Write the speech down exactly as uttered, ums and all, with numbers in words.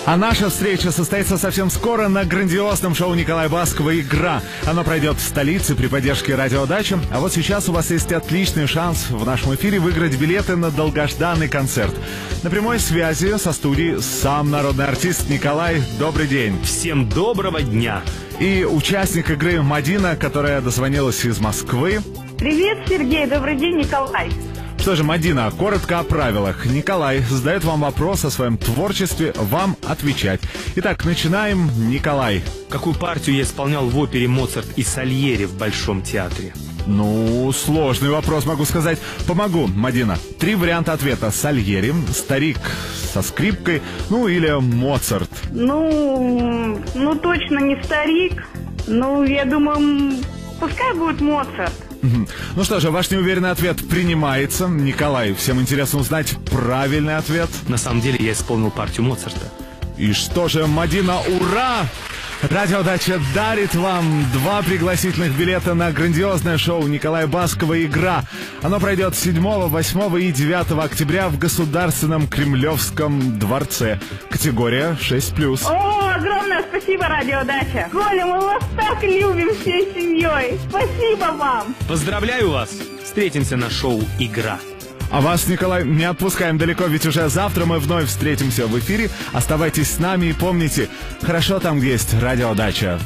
А наша встреча состоится совсем скоро на грандиозном шоу Николая Баскова «Игра». Оно пройдет в столице при поддержке «Радиодачи». А вот сейчас у вас есть отличный шанс в нашем эфире выиграть билеты на долгожданный концерт. На прямой связи со студией сам народный артист Николай. Добрый день. Всем доброго дня. И участник игры Мадина, которая дозвонилась из Москвы. Привет, Сергей. Добрый день, Николай. Что же, Мадина, коротко о правилах. Николай задает вам вопрос о своем творчестве, вам отвечать. Итак, начинаем. Николай. Какую партию я исполнял в опере «Моцарт и Сальери» в Большом театре? Ну, сложный вопрос, могу сказать. Помогу, Мадина. Три варианта ответа. Сальери, старик со скрипкой, ну или Моцарт. Ну, ну точно не старик. Ну, я думаю, пускай будет Моцарт. Ну что же, ваш неуверенный ответ принимается. Николай, всем интересно узнать правильный ответ. На самом деле я исполнил партию Моцарта. И что же, Мадина, ура! Радиодача дарит вам два пригласительных билета на грандиозное шоу Николая Баскова «Игра». Оно пройдет седьмого, восьмого и девятого октября в Государственном Кремлевском дворце. Категория шесть плюс. О, огромное спасибо, Радиодача. Коля, мы вас так любим всей семьей. Спасибо вам. Поздравляю вас. Встретимся на шоу «Игра». А вас, Николай, не отпускаем далеко, ведь уже завтра мы вновь встретимся в эфире. Оставайтесь с нами и помните, хорошо там, где есть Радиодача.